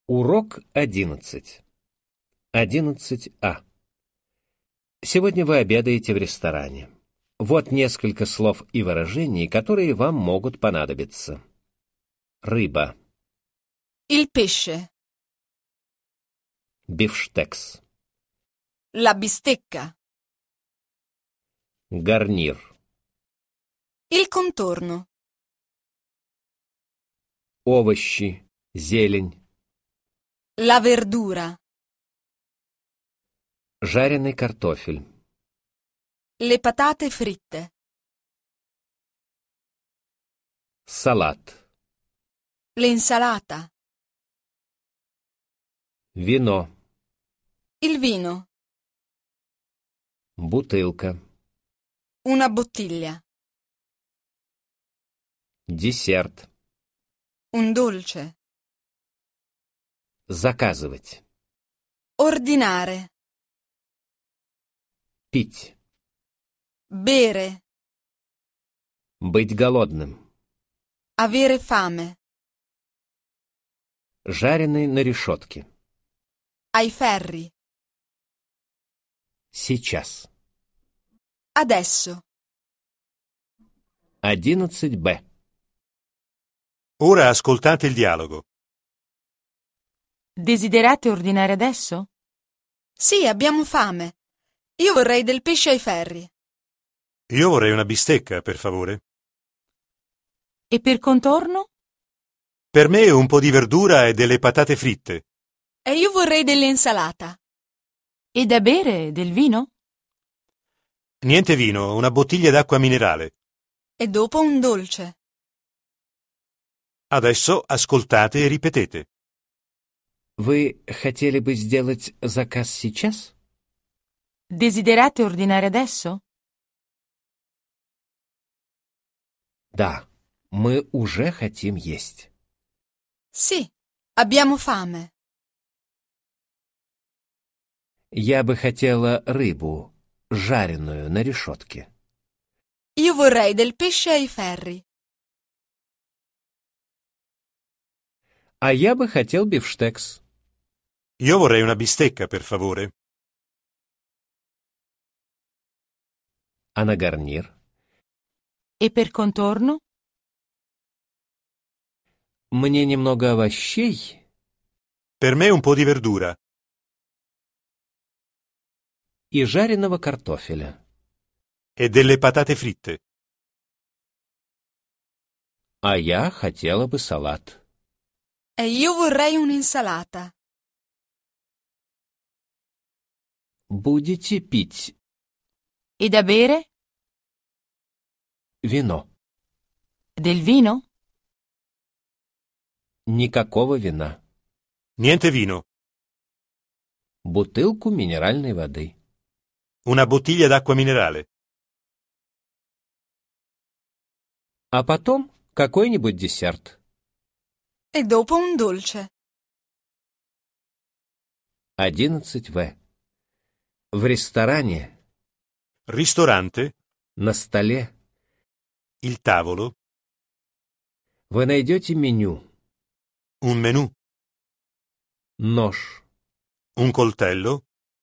Урок 11. 11А. Сегодня вы обедаете в ресторане. Вот несколько слов и выражений, которые вам могут понадобиться. Рыба. Il pesce, Бифштекс. la bistecca, Гарнир. il contorno, Овощи. Зелень. la verdura, Жареный картофель. le patate fritte, Салат. l'insalata, Вино. il vino, Бутылка. una bottiglia, Десерт. un dolce, Заказывать. ordinare, Пить. bere, Быть голодным. avere fame, Жареный на решетке. ai ferri, Сейчас. adesso. 11Б. Ora ascoltate il dialogo. Desiderate ordinare adesso? Sì, abbiamo fame. Io vorrei del pesce ai ferri. Io vorrei una bistecca, per favore. E per contorno? Per me un po' di verdura e delle patate fritte. E io vorrei dell'insalata. E da bere del vino? Niente vino, una bottiglia d'acqua minerale. E dopo un dolce. Adesso ascoltate e ripetete. Вы хотели бы сделать заказ сейчас? Desiderate ordinare adesso? Да, мы уже хотим есть. Sì, abbiamo fame. Я бы хотела рыбу, жареную на решетке. Io vorrei del pesce ai ferri. А я бы хотел бифштекс. Io vorrei una bistecca, per favore. А на гарнир? E per contorno? Мне немного овощей Per me un po' di verdura. и жареного картофеля. E delle patate fritte. А я хотела бы салат. E io vorrei un'insalata. Будете пить E da bere? вино? Del vino? Никакого вина. Niente vino. Бутылку минеральной воды. Una bottiglia d'acqua minerale. А потом какой-нибудь десерт. E dopo un dolce. 11В. В ресторане, Ristorante. на столе, Il tavolo. вы найдете меню, Un menù. нож, Un coltello.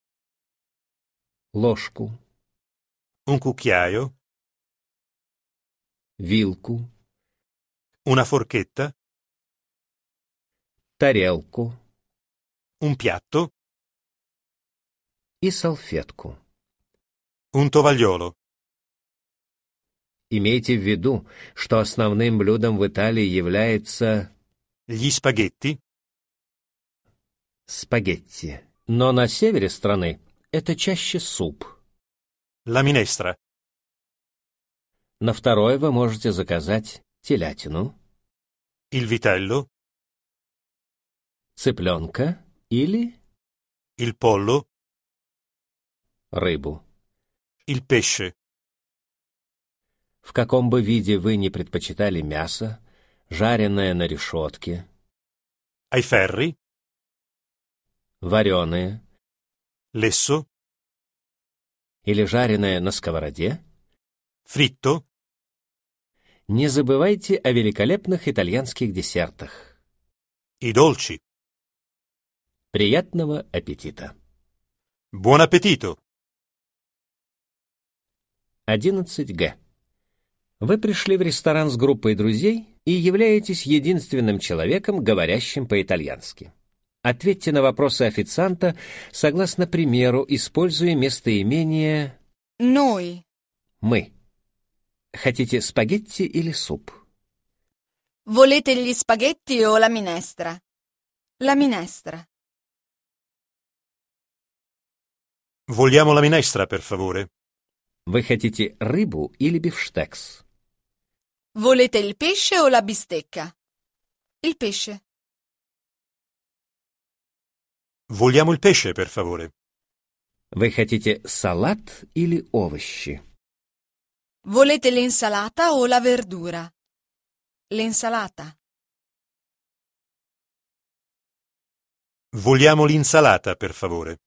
ложку, Un cucchiaio. вилку, Una forchetta. тарелку Un piatto. и салфетку. Un tovagliolo. Имейте в виду, что основным блюдом в Италии является Gli spaghetti. спагетти. Но на севере страны это чаще суп. La minestra. На второй вы можете заказать телятину, Il vitello. цыпленка или Il pollo. рыбу. Il pesce. В каком бы виде вы ни предпочитали мясо, жареное на решетке, Ai ferri. вареное Lesso. или жареное на сковороде, Fritto. не забывайте о великолепных итальянских десертах. I dolci. Приятного аппетита! Buon appetito! 11Г. Вы пришли в ресторан с группой друзей и являетесь единственным человеком, говорящим по-итальянски. Ответьте на вопросы официанта согласно примеру, используя местоимение Noi. «мы». Хотите спагетти или суп? Volete gli spaghetti o la minestra? La minestra. Vogliamo la minestra, per favore? Вы хотите рыбу или бифштекс? Volete il pesce o la bistecca? Il pesce. Vogliamo il pesce, per favore? Вы хотите салат или овощи? Volete l'insalata o la verdura? L'insalata. Vogliamo l'insalata, per favore?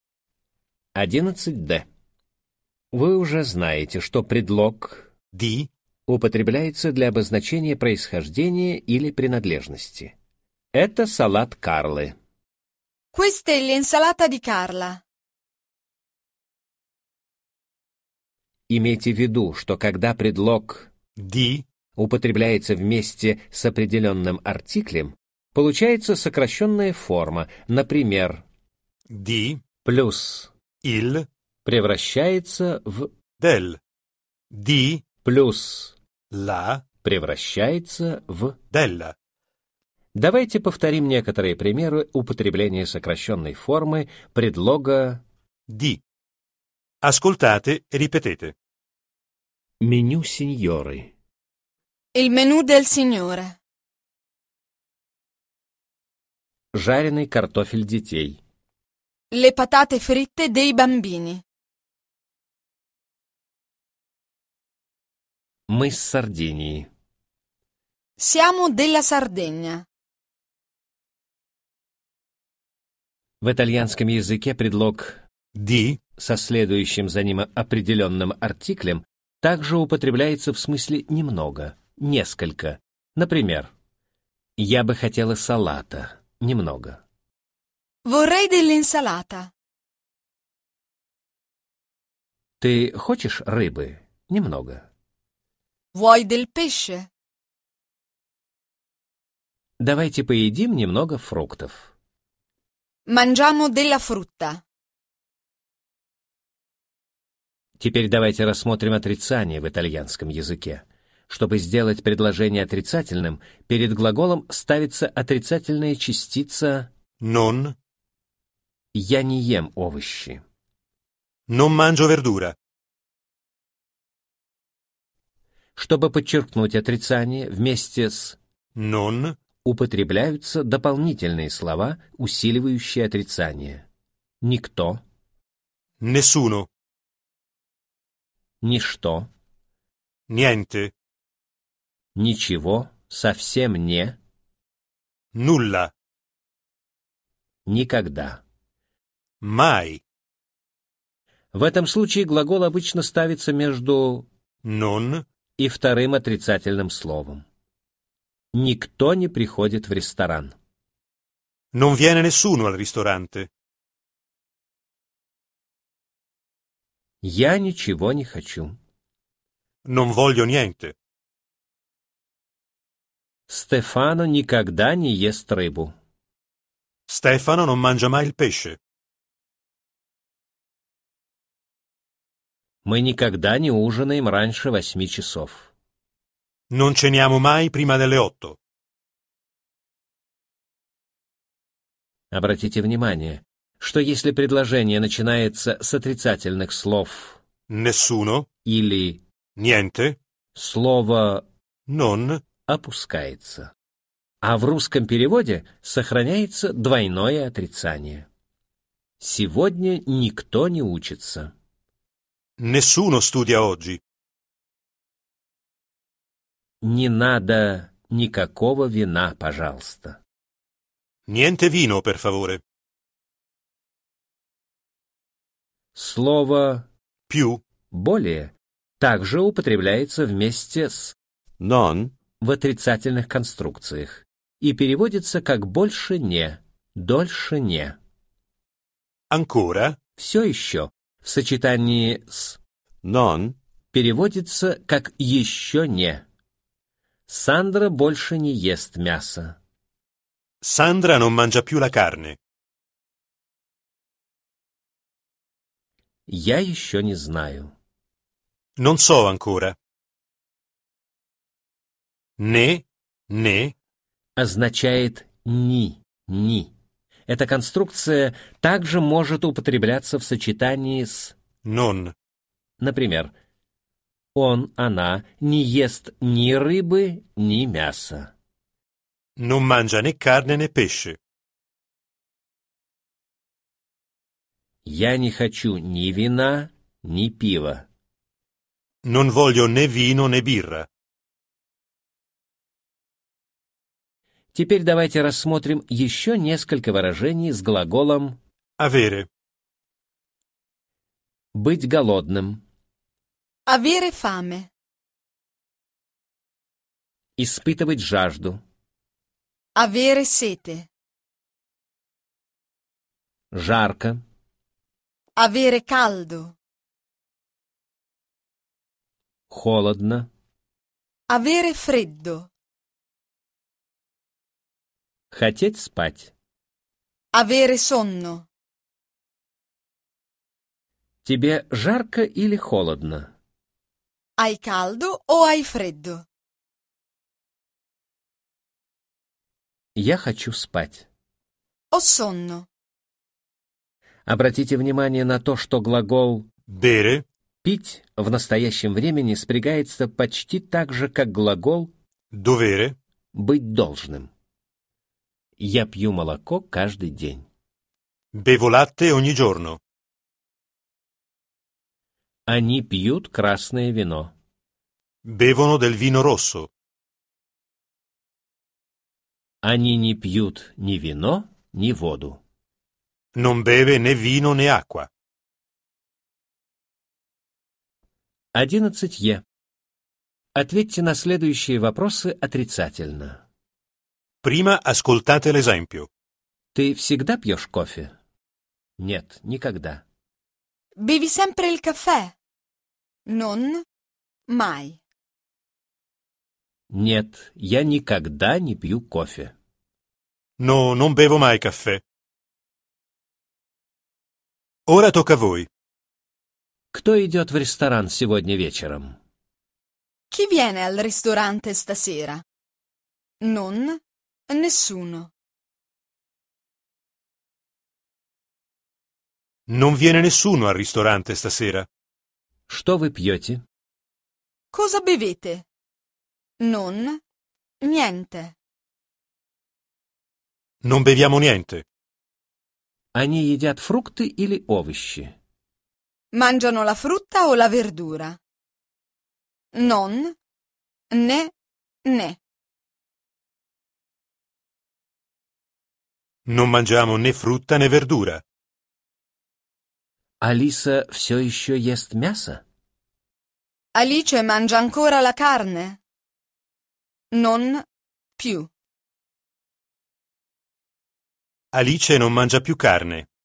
11Д. Вы уже знаете, что предлог Di употребляется для обозначения происхождения или принадлежности. Это салат Карлы. Questa è l'insalata di Carla. Имейте в виду, что когда предлог di употребляется вместе с определенным артиклем, получается сокращенная форма, например, di плюс il превращается в del. Di плюс la превращается в. della. Давайте повторим некоторые примеры употребления сокращенной формы предлога Di. Ascoltate e ripetete. меню сеньоры. Il menù del signore. Жареный картофель детей. Le patate fritte dei bambini. Мы с Сардинии. Siamo della Sardegna. В итальянском языке предлог Di со следующим за ним определенным артиклем также употребляется в смысле немного, несколько. Например, я бы хотела салата, немного. Vorrei dell'insalata. Ты хочешь рыбы? Немного. Vuoi del pesce? Давайте поедим немного фруктов. Mangiamo della frutta. Теперь давайте рассмотрим отрицание в итальянском языке. Чтобы сделать предложение отрицательным, перед глаголом ставится отрицательная частица non «я не ем овощи». non mangio verdura. Чтобы подчеркнуть отрицание, вместе с Non употребляются дополнительные слова, усиливающие отрицание. Никто, nessuno, ничто, niente, ничего, совсем не, nulla, никогда. mai, В этом случае глагол обычно ставится между non и вторым отрицательным словом. Никто не приходит в ресторан. non viene nessuno al ristorante. Я ничего не хочу. Non voglio niente. Стефано никогда не ест рыбу. Stefano non mangia mai il pesce. Мы никогда не ужинаем раньше 8 часов. Non ceniamo mai prima delle 8. Обратите внимание, что если предложение начинается с отрицательных слов Nessuno, или niente, слово non, опускается, а в русском переводе сохраняется двойное отрицание. Сегодня никто не учится. nessuno studia oggi. Не надо никакого вина, пожалуйста. Niente vino, per favore. Слово Più, «более» также употребляется вместе с non, в отрицательных конструкциях и переводится как «больше не», «дольше не». Ancora? Все еще в сочетании с Non переводится как «еще не». Сандра больше не ест мясо. Sandra non mangia più la carne. Я еще не знаю. Non so ancora. Ne Означает «ни». Эта конструкция также может употребляться в сочетании с, non. например, он, она не ест ни рыбы, ни мяса. Non mangia né carne né pesce. Я не хочу ни вина, ни пива. Non voglio né vino né birra. Теперь давайте рассмотрим еще несколько выражений с глаголом Avere. «быть голодным», Avere fame. «испытывать жажду», Avere sete. «жарко», Avere caldo. «холодно», Avere freddo. «хотеть спать». Avere sonno. Тебе жарко или холодно? Hai caldo o hai freddo? Я хочу спать. Ho sonno. Обратите внимание на то, что глагол Bere. «пить» в настоящем времени спрягается почти так же, как глагол Dovere. «быть должным». Я пью молоко каждый день. Bevo latte ogni giorno. Они пьют красное вино. Bevono del vino rosso. Они не пьют ни вино, ни воду. Non beve né vino né acqua. 11Е. Ответьте на следующие вопросы отрицательно. Prima ascoltate l'esempio. Ты всегда пьешь кофе? Нет, никогда. Bevi sempre il caffè? Non mai. Нет, я никогда не пью кофе. No, non bevo mai caffè. Ora tocca a voi. Кто идет в ресторан сегодня вечером? Chi viene al ristorante stasera? Non nessuno. Non viene nessuno al ristorante stasera. Что вы пьете? Cosa bevete? Non niente. Non beviamo niente. Они едят фрукты или овощи? Mangiano la frutta o la verdura? Non né. Non mangiamo né frutta né verdura. Алиса все еще ест мясо? Alice mangia ancora la carne? Non più. Alice non mangia più carne.